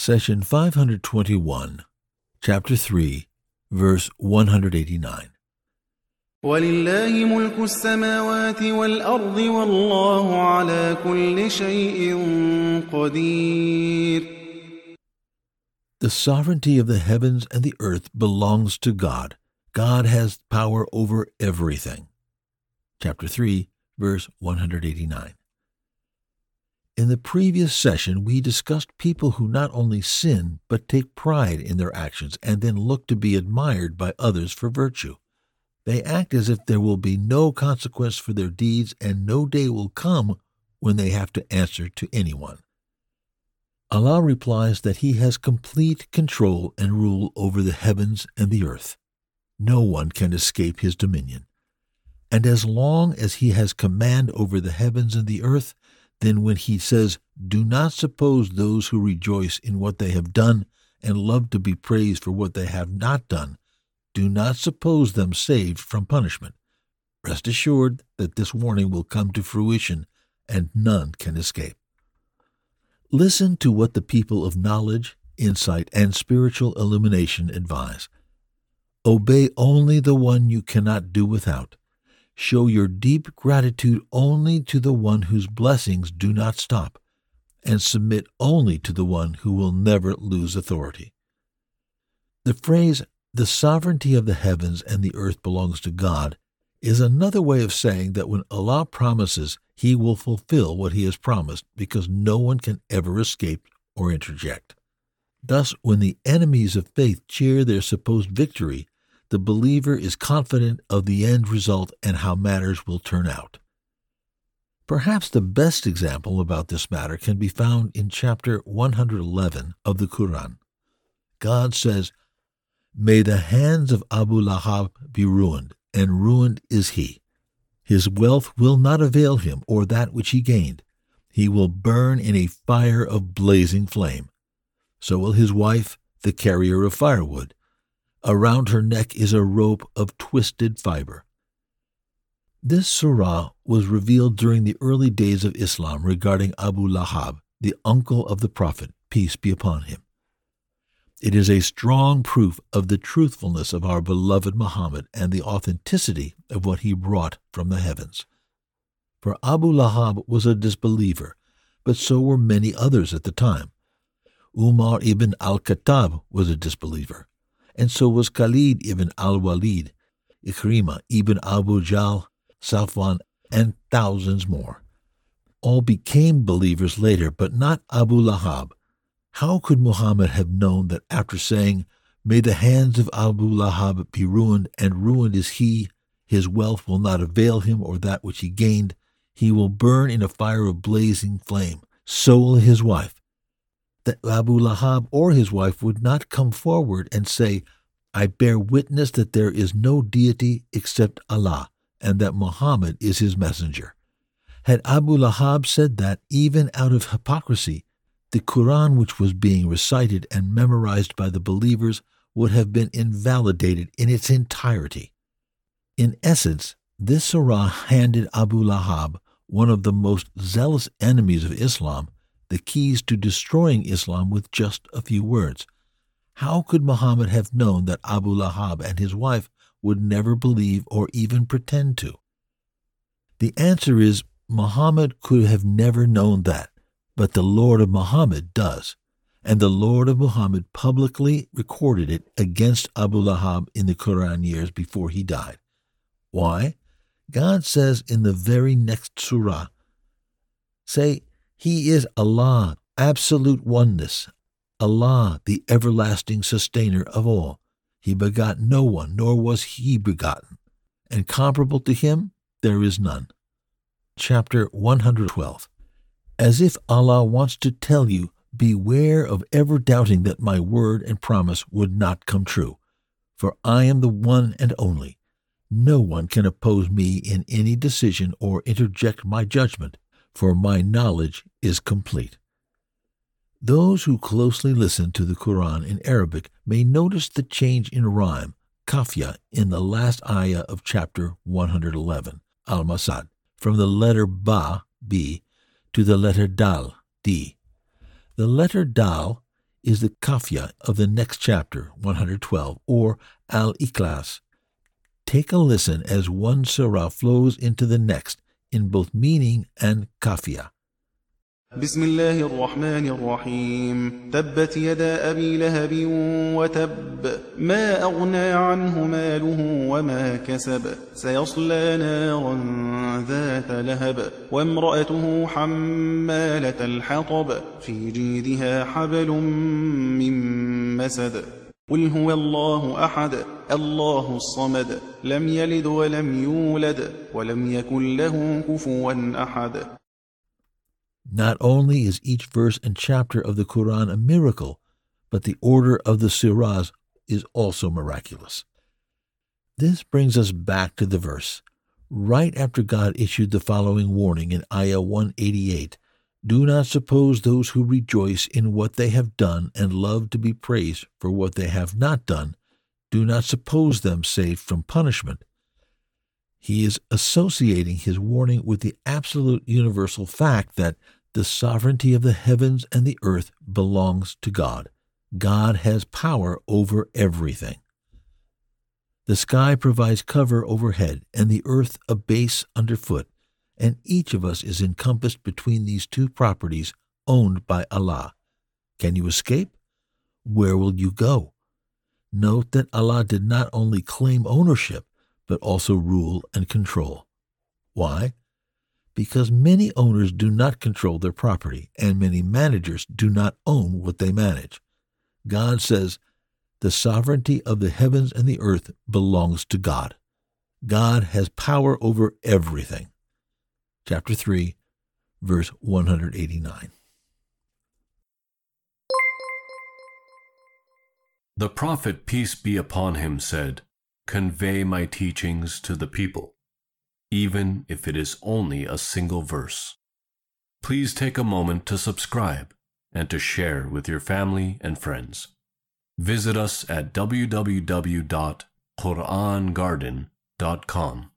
Session 521, Chapter 3, Verse 189. وَلِلَّهِ مُلْكُ السَّمَاوَاتِ وَالْأَرْضِ وَاللَّهُ عَلَى كُلِّ شَيْءٍ قَدِيرٌ. The sovereignty of the heavens and the earth belongs to God. God has power over everything. Chapter 3, Verse 189. In the previous session, we discussed people who not only sin, but take pride in their actions and then look to be admired by others for virtue. They act as if there will be no consequence for their deeds and no day will come when they have to answer to anyone. Allah replies that He has complete control and rule over the heavens and the earth. No one can escape His dominion. And as long as He has command over the heavens and the earth, then when He says, "Do not suppose those who rejoice in what they have done and love to be praised for what they have not done, do not suppose them saved from punishment." Rest assured that this warning will come to fruition and none can escape. Listen to what the people of knowledge, insight, and spiritual illumination advise. Obey only the one you cannot do without. Show your deep gratitude only to the one whose blessings do not stop, and submit only to the one who will never lose authority. The phrase, "the sovereignty of the heavens and the earth belongs to God," is another way of saying that when Allah promises, He will fulfill what He has promised, because no one can ever escape or interject. Thus, when the enemies of faith cheer their supposed victory, the believer is confident of the end result and how matters will turn out. Perhaps the best example about this matter can be found in chapter 111 of the Quran. God says, "May the hands of Abu Lahab be ruined, and ruined is he. His wealth will not avail him or that which he gained. He will burn in a fire of blazing flame. So will his wife, the carrier of firewood. Around her neck is a rope of twisted fiber." This surah was revealed during the early days of Islam regarding Abu Lahab, the uncle of the Prophet, peace be upon him. It is a strong proof of the truthfulness of our beloved Muhammad and the authenticity of what he brought from the heavens. For Abu Lahab was a disbeliever, but so were many others at the time. Umar ibn al-Khattab was a disbeliever, and so was Khalid ibn al-Walid, Ikrimah ibn Abu Jahl, Safwan, and thousands more. All became believers later, but not Abu Lahab. How could Muhammad have known that after saying, "May the hands of Abu Lahab be ruined, and ruined is he, his wealth will not avail him or that which he gained, he will burn in a fire of blazing flame, so will his wife," that Abu Lahab or his wife would not come forward and say, "I bear witness that there is no deity except Allah, and that Muhammad is his messenger"? Had Abu Lahab said that, even out of hypocrisy, the Quran which was being recited and memorized by the believers would have been invalidated in its entirety. In essence, this surah handed Abu Lahab, one of the most zealous enemies of Islam, the keys to destroying Islam with just a few words. How could Muhammad have known that Abu Lahab and his wife would never believe or even pretend to? The answer is, Muhammad could have never known that, but the Lord of Muhammad does, and the Lord of Muhammad publicly recorded it against Abu Lahab in the Quran years before he died. Why? God says in the very next surah, say, "He is Allah, absolute oneness, Allah, the everlasting sustainer of all. He begot no one, nor was he begotten, and comparable to him there is none." Chapter 112. As if Allah wants to tell you, beware of ever doubting that my word and promise would not come true. For I am the one and only. No one can oppose me in any decision or interject my judgment, for my knowledge is complete. Those who closely listen to the Quran in Arabic may notice the change in rhyme, kafya, in the last ayah of chapter 111, Al-Masad, from the letter ba, B, to the letter dal, D. The letter dal is the kafia of the next chapter, 112, or Al-Ikhlas. Take a listen as one surah flows into the next in both meaning and kafia. بسم الله الرحمن الرحيم تبت يدا أبي لهب وتب ما أغنى عنه ماله وما كسب سيصلى نارا ذات لهب وامرأته حمالة الحطب في جيدها حبل من مسد قل هو الله أحد الله الصمد لم يلد ولم يولد ولم يكن له كفوا أحد. Not only is each verse and chapter of the Quran a miracle, but the order of the surahs is also miraculous. This brings us back to the verse. Right after God issued the following warning in Ayah 188, "Do not suppose those who rejoice in what they have done and love to be praised for what they have not done, do not suppose them safe from punishment." He is associating his warning with the absolute universal fact that the sovereignty of the heavens and the earth belongs to God. God has power over everything. The sky provides cover overhead and the earth a base underfoot, and each of us is encompassed between these two properties owned by Allah. Can you escape? Where will you go? Note that Allah did not only claim ownership, but also rule and control. Why? Because many owners do not control their property, and many managers do not own what they manage. God says, "The sovereignty of the heavens and the earth belongs to God." God has power over everything. Chapter 3, verse 189. The Prophet, peace be upon him, said, "Convey my teachings to the people, even if it is only a single verse." Please take a moment to subscribe and to share with your family and friends. Visit us at www.qurangarden.com.